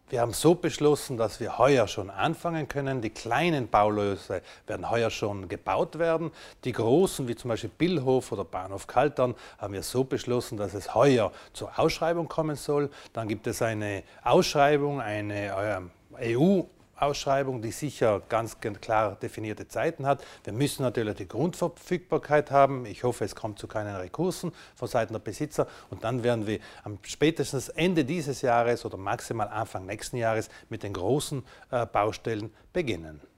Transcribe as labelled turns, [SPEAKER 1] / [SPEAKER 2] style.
[SPEAKER 1] Wir haben so beschlossen, dass wir heuer schon anfangen können. Die kleinen Baulöse werden heuer schon gebaut werden. Die großen, wie zum Beispiel Billhof oder Bahnhof Kaltern, haben wir so beschlossen, dass es heuer zur Ausschreibung kommen soll. Dann gibt es eine Ausschreibung, eine EU-Ausschreibung, die sicher ganz klar definierte Zeiten hat. Wir müssen natürlich die Grundverfügbarkeit haben. Ich hoffe, es kommt zu keinen Rekursen von Seiten der Besitzer. Und dann werden wir am spätestens Ende dieses Jahres oder maximal Anfang nächsten Jahres mit den großen Baustellen beginnen.